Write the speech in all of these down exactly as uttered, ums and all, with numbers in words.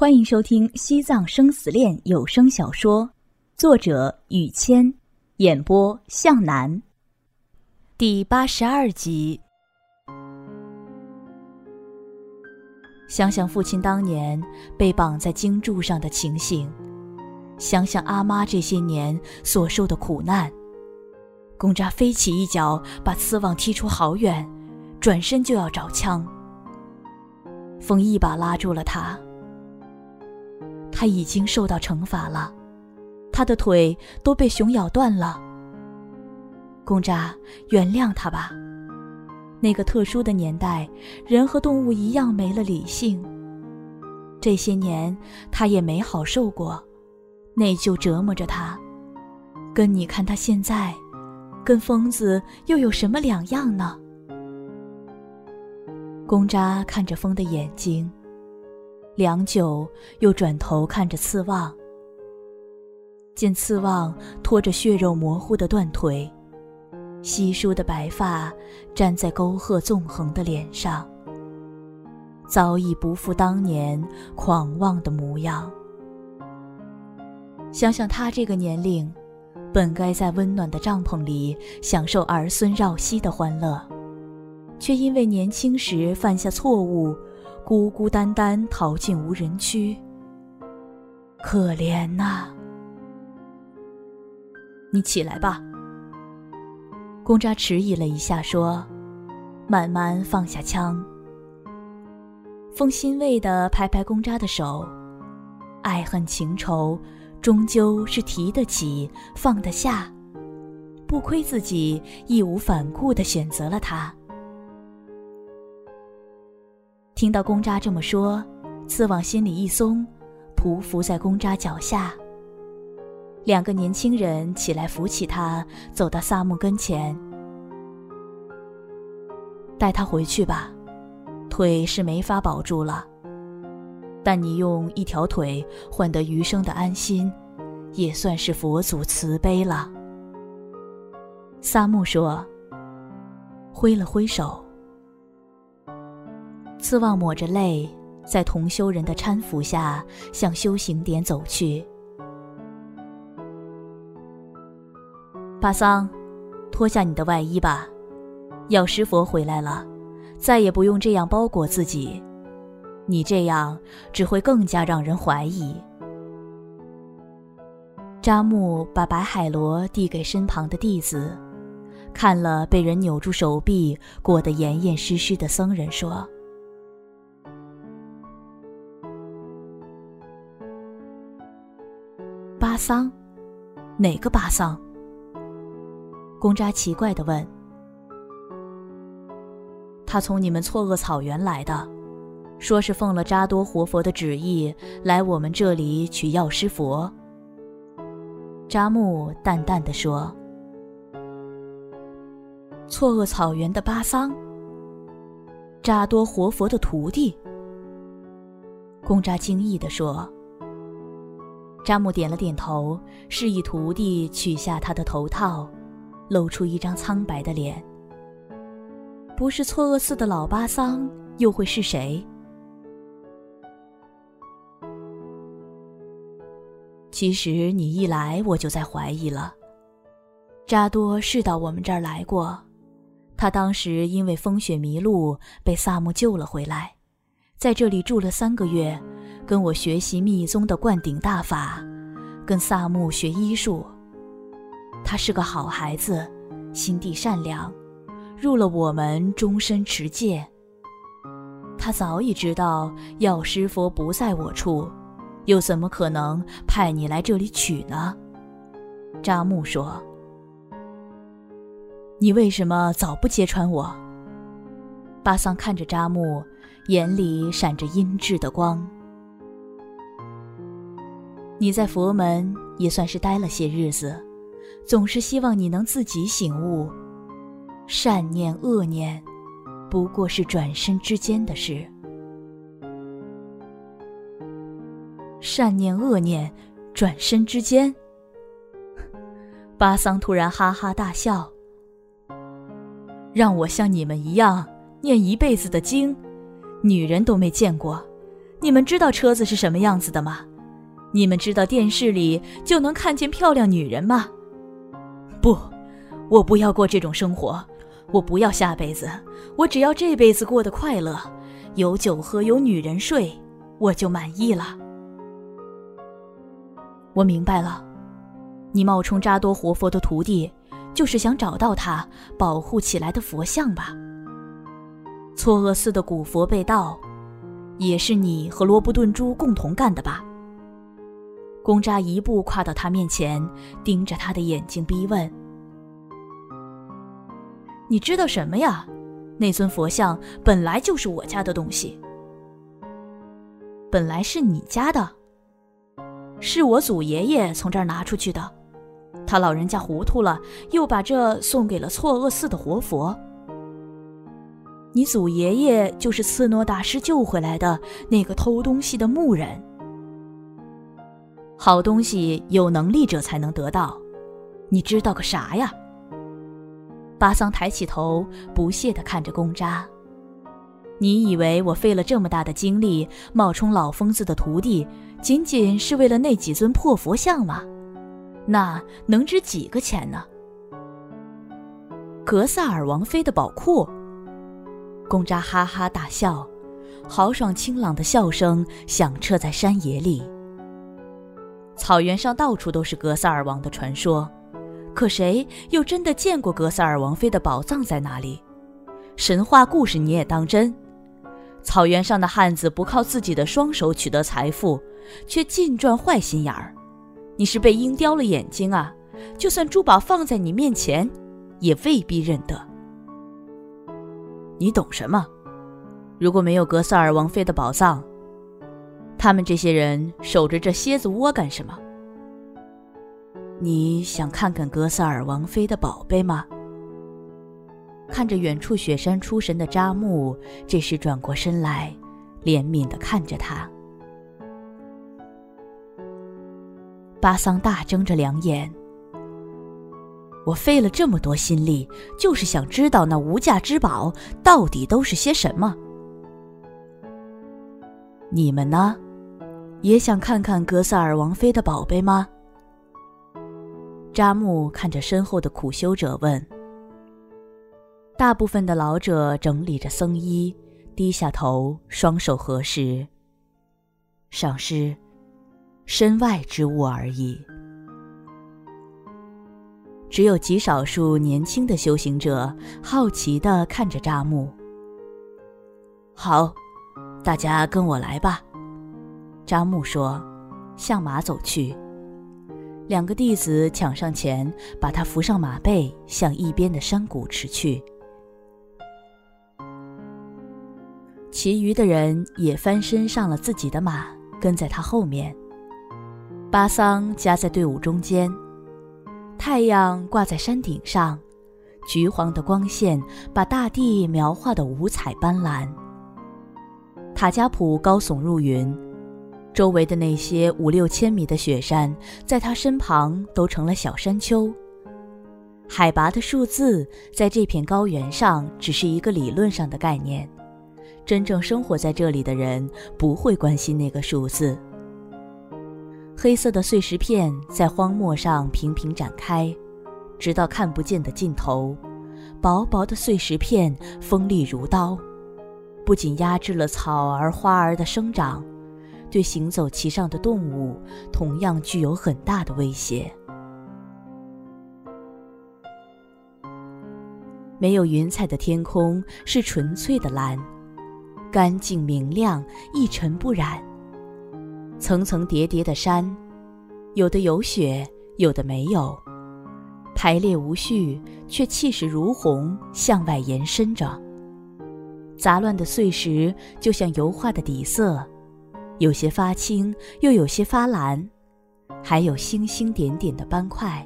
欢迎收听《西藏生死恋》有声小说，作者雨谦，演播向南。第八十二集。想想父亲当年被绑在经柱上的情形，想想阿妈这些年所受的苦难，公扎飞起一脚把刺网踢出好远，转身就要找枪。风一把拉住了他。他已经受到惩罚了，他的腿都被熊咬断了。公扎，原谅他吧。那个特殊的年代，人和动物一样没了理性。这些年他也没好受过，内疚折磨着他。跟你看他现在，跟疯子又有什么两样呢？公扎看着风的眼睛，良久，又转头看着刺旺，见刺旺拖着血肉模糊的断腿，稀疏的白发粘在沟壑纵横的脸上，早已不复当年狂妄的模样。想想他这个年龄，本该在温暖的帐篷里享受儿孙绕膝的欢乐，却因为年轻时犯下错误，孤孤单单逃进无人区，可怜呐！你起来吧。公扎迟疑了一下说，慢慢放下枪。风欣慰地拍拍公扎的手，爱恨情仇终究是提得起放得下，不亏自己义无反顾地选择了他。听到公扎这么说，刺网心里一松，匍匐在公扎脚下。两个年轻人起来扶起他，走到萨木跟前。带他回去吧，腿是没法保住了，但你用一条腿换得余生的安心，也算是佛祖慈悲了。萨木说，挥了挥手。刺旺抹着泪，在同修人的搀扶下向修行点走去。巴桑，脱下你的外衣吧，药师佛回来了，再也不用这样包裹自己，你这样只会更加让人怀疑。扎木把白海螺递给身旁的弟子，看了被人扭住手臂裹得严严实实的僧人说，巴桑？哪个巴桑？公扎奇怪地问。他从你们错愕草原来的，说是奉了扎多活佛的旨意来我们这里取药师佛。扎木淡淡地说。错愕草原的巴桑？扎多活佛的徒弟？公扎惊异地说。扎木点了点头，示意徒弟取下他的头套，露出一张苍白的脸。不是错愕寺的老巴桑，又会是谁？其实你一来我就在怀疑了。扎多是到我们这儿来过，他当时因为风雪迷路被萨木救了回来，在这里住了三个月，跟我学习密宗的灌顶大法，跟萨木学医术。他是个好孩子，心地善良，入了我们终身持戒。他早已知道药师佛不在我处，又怎么可能派你来这里取呢？扎木说。你为什么早不揭穿我？巴桑看着扎木，眼里闪着阴鸷的光。你在佛门也算是待了些日子，总是希望你能自己醒悟，善念恶念不过是转身之间的事。善念恶念转身之间？巴桑突然哈哈大笑。让我像你们一样念一辈子的经，女人都没见过， 你们知道车子是什么样子的吗？你们知道电视里就能看见漂亮女人吗？不，我不要过这种生活，我不要下辈子，我只要这辈子过得快乐，有酒喝，有女人睡，我就满意了。我明白了，你冒充扎多活佛的徒弟，就是想找到他保护起来的佛像吧？错愕寺的古佛被盗，也是你和罗伯顿珠共同干的吧？公扎一步跨到他面前，盯着他的眼睛逼问：你知道什么呀？那尊佛像本来就是我家的东西。本来是你家的？是我祖爷爷从这儿拿出去的，他老人家糊涂了，又把这送给了错愕寺的活佛。你祖爷爷就是次诺大师救回来的那个偷东西的牧人。好东西有能力者才能得到，你知道个啥呀？巴桑抬起头，不屑地看着公扎。你以为我费了这么大的精力冒充老疯子的徒弟，仅仅是为了那几尊破佛像吗？那能值几个钱呢？格萨尔王妃的宝库。公扎哈哈大笑，豪爽清朗的笑声响彻在山野里。草原上到处都是格萨尔王的传说，可谁又真的见过格萨尔王妃的宝藏在哪里？神话故事你也当真？草原上的汉子不靠自己的双手取得财富，却尽赚坏心眼儿。你是被鹰叼了眼睛啊？就算珠宝放在你面前，也未必认得。你懂什么？如果没有格萨尔王妃的宝藏，他们这些人守着这蝎子窝干什么？你想看看格萨尔王妃的宝贝吗？看着远处雪山出神的扎木，这时转过身来，怜悯地看着他。巴桑大睁着两眼，我费了这么多心力，就是想知道那无价之宝到底都是些什么。你们呢？也想看看格萨尔王妃的宝贝吗？扎木看着身后的苦修者问。大部分的老者整理着僧衣，低下头，双手合十。上师，身外之物而已。只有极少数年轻的修行者好奇地看着扎木。好，大家跟我来吧。扎木说，向马走去。两个弟子抢上前，把他扶上马背，向一边的山谷驰去。其余的人也翻身上了自己的马，跟在他后面。巴桑夹在队伍中间，太阳挂在山顶上，橘黄的光线把大地描画得五彩斑斓。塔加普高耸入云，周围的那些五六千米的雪山在他身旁都成了小山丘。海拔的数字在这片高原上只是一个理论上的概念，真正生活在这里的人不会关心那个数字。黑色的碎石片在荒漠上平平展开，直到看不见的尽头。薄薄的碎石片锋利如刀，不仅压制了草儿花儿的生长，对行走其上的动物同样具有很大的威胁。没有云彩的天空是纯粹的蓝，干净明亮，一尘不染。层层叠叠的山，有的有雪，有的没有，排列无序，却气势如虹，向外延伸着。杂乱的碎石就像油画的底色，有些发青，又有些发蓝，还有星星点点的斑块。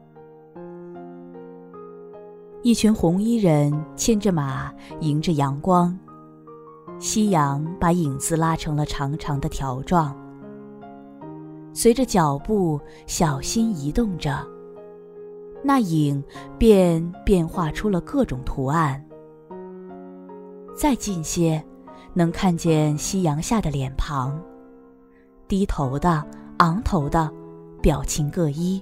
一群红衣人牵着马，迎着阳光，夕阳把影子拉成了长长的条状，随着脚步小心移动着，那影便变化出了各种图案。再近些， 能看见夕阳下的脸庞，低头的、昂头的，表情各异。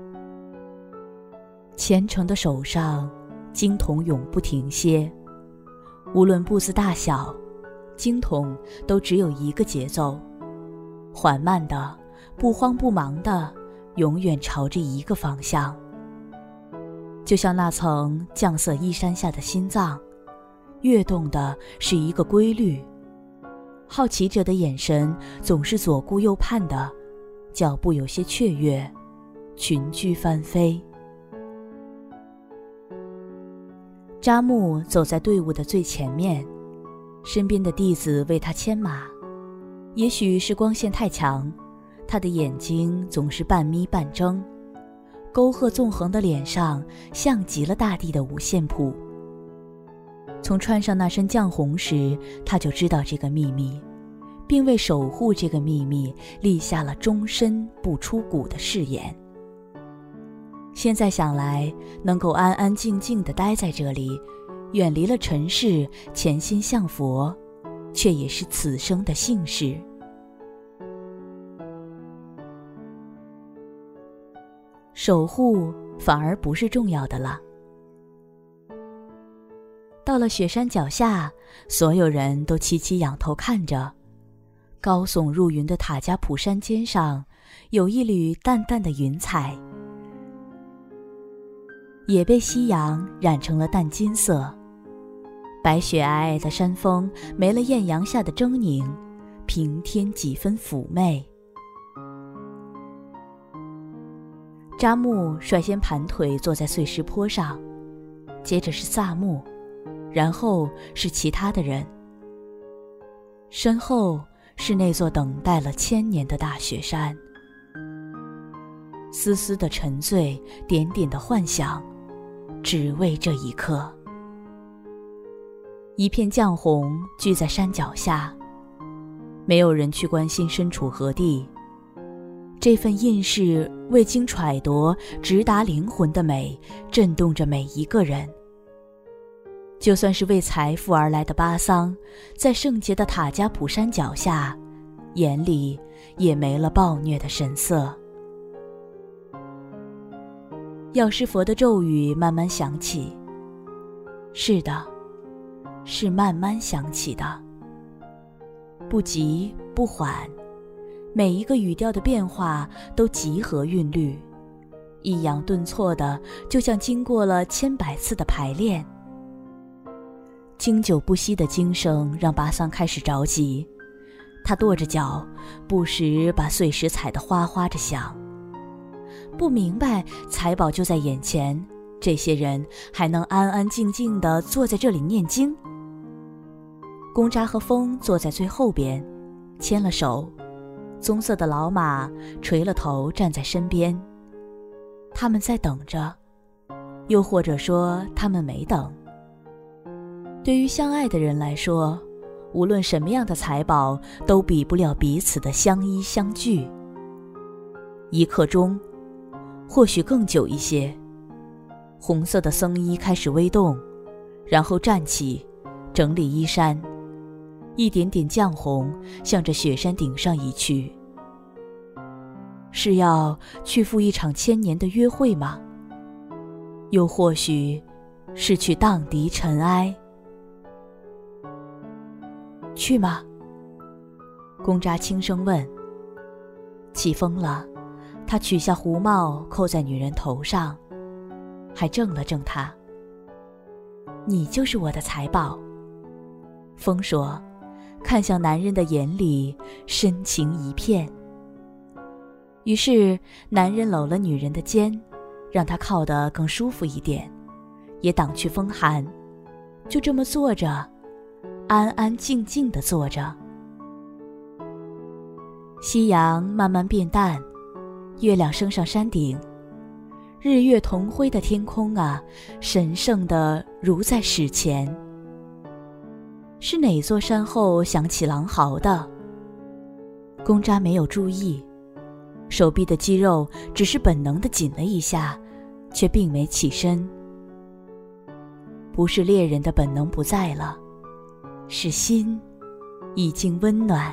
虔诚的手上，经筒永不停歇，无论步子大小，经筒都只有一个节奏，缓慢的、不慌不忙的，永远朝着一个方向。就像那层绛色衣衫下的心脏，跃动的是一个规律，好奇者的眼神总是左顾右盼的，脚步有些雀跃，群居翻飞。扎木走在队伍的最前面，身边的弟子为他牵马。也许是光线太强，他的眼睛总是半眯半睁，沟壑纵横的脸上像极了大地的五线谱。从穿上那身绛红时，他就知道这个秘密，并为守护这个秘密立下了终身不出谷的誓言。现在想来，能够安安静静地待在这里，远离了尘世，潜心向佛，却也是此生的幸事。守护反而不是重要的了。到了雪山脚下，所有人都齐齐仰头看着，高耸入云的塔加普山尖上有一缕淡淡的云彩，也被夕阳染成了淡金色。白雪皑皑的山峰没了艳阳下的狰狞，平添几分妩媚。扎木率先盘腿坐在碎石坡上，接着是萨木，然后是其他的人，身后是那座等待了千年的大雪山。丝丝的沉醉，点点的幻想，只为这一刻。一片绛红聚在山脚下，没有人去关心身处何地。这份印式未经揣度，直达灵魂的美，震动着每一个人。就算是为财富而来的巴桑，在圣洁的塔加普山脚下，眼里也没了暴虐的神色。药师佛的咒语慢慢响起，是的，是慢慢响起的，不急不缓，每一个语调的变化都极合韵律，抑扬顿挫的，就像经过了千百次的排练。经久不息的经声让巴桑开始着急，他跺着脚，不时把碎石踩得哗哗着响。不明白财宝就在眼前，这些人还能安安静静地坐在这里念经。公扎和风坐在最后边，牵了手，棕色的老马垂了头站在身边。他们在等着，又或者说他们没等。对于相爱的人来说，无论什么样的财宝都比不了彼此的相依相聚。一刻钟，或许更久一些，红色的僧衣开始微动，然后站起，整理衣衫，一点点绛红向着雪山顶上移去。是要去赴一场千年的约会吗？又或许是去荡涤尘埃？去吗？公扎轻声问。起风了，他取下胡帽扣在女人头上，还正了正她。你就是我的财宝。风说，看向男人的眼里深情一片。于是男人搂了女人的肩，让她靠得更舒服一点，也挡去风寒。就这么坐着，安安静静地坐着。夕阳慢慢变淡，月亮升上山顶，日月同辉的天空啊，神圣的如在史前。是哪座山后响起狼嚎的？公扎没有注意，手臂的肌肉只是本能地紧了一下，却并没起身。不是猎人的本能不在了，是心已经温暖。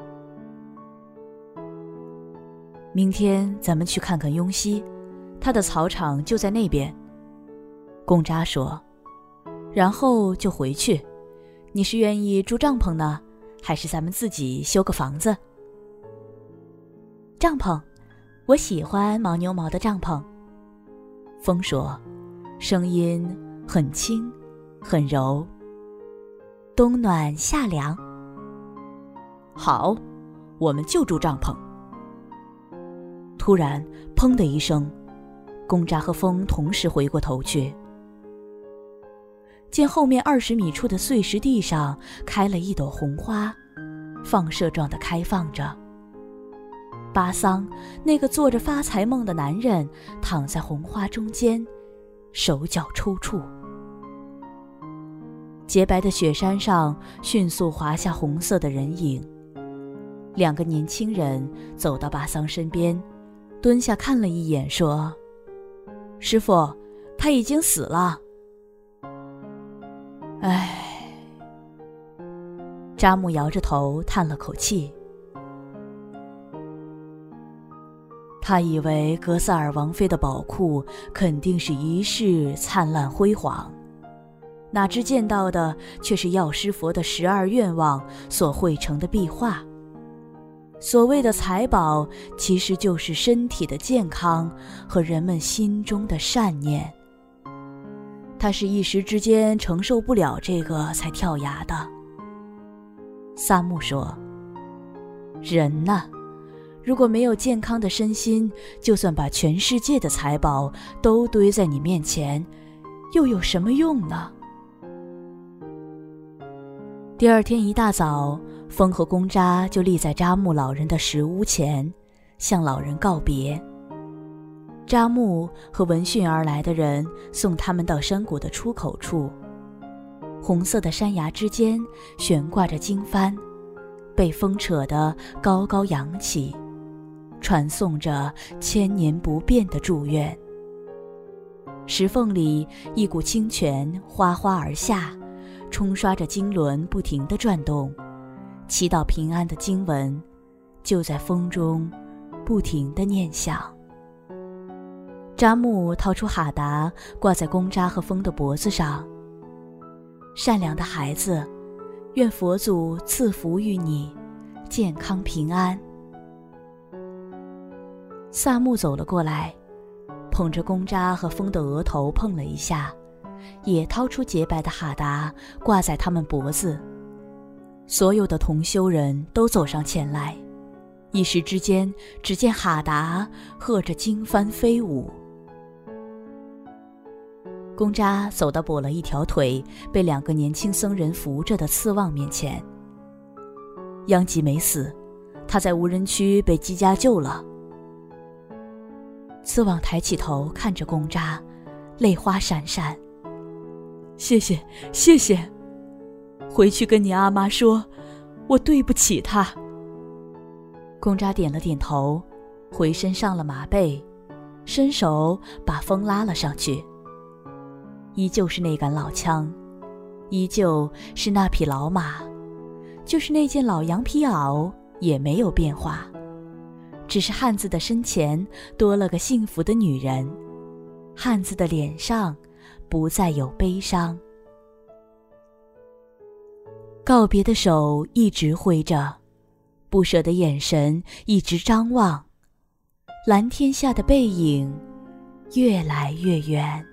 明天咱们去看看雍熙，他的草场就在那边。公扎说，然后就回去。你是愿意住帐篷呢，还是咱们自己修个房子？帐篷，我喜欢牦牛毛的帐篷。风说，声音很轻很柔。冬暖夏凉。好，我们就住帐篷。突然砰的一声，公扎和风同时回过头去，见后面二十米处的碎石地上开了一朵红花，放射状的开放着。巴桑，那个做着发财梦的男人，躺在红花中间，手脚抽搐。洁白的雪山上迅速滑下红色的人影。两个年轻人走到巴桑身边，蹲下看了一眼，说，师父，他已经死了。唉，扎木摇着头叹了口气。他以为格萨尔王妃的宝库肯定是一世灿烂辉煌，哪知见到的却是药师佛的十二愿望所绘成的壁画。所谓的财宝，其实就是身体的健康和人们心中的善念。他是一时之间承受不了这个才跳崖的。萨木说，人呢，如果没有健康的身心，就算把全世界的财宝都堆在你面前，又有什么用呢？第二天一大早，风和公扎就立在扎木老人的石屋前，向老人告别。扎木和闻讯而来的人送他们到山谷的出口处，红色的山崖之间悬挂着经幡，被风扯得高高扬起，传颂着千年不变的祝愿。石缝里一股清泉哗哗而下，冲刷着经轮不停地转动，祈祷平安的经文就在风中不停地念响。扎木掏出哈达挂在公扎和风的脖子上，善良的孩子，愿佛祖赐福于你，健康平安。萨木走了过来，捧着公扎和风的额头碰了一下，也掏出洁白的哈达挂在他们脖子。所有的同修人都走上前来，一时之间，只见哈达和着经幡飞舞。公扎走到跛了一条腿，被两个年轻僧人扶着的次旺面前。央吉没死，他在无人区被姬家救了。次旺抬起头看着公扎，泪花闪闪。谢谢，谢谢。回去跟你阿妈说，我对不起她。公扎点了点头，回身上了马背，伸手把风拉了上去。依旧是那杆老枪，依旧是那匹老马，就是那件老羊皮袄也没有变化，只是汉子的身前多了个幸福的女人，汉子的脸上不再有悲伤。告别的手一直挥着，不舍的眼神一直张望，蓝天下的背影越来越远。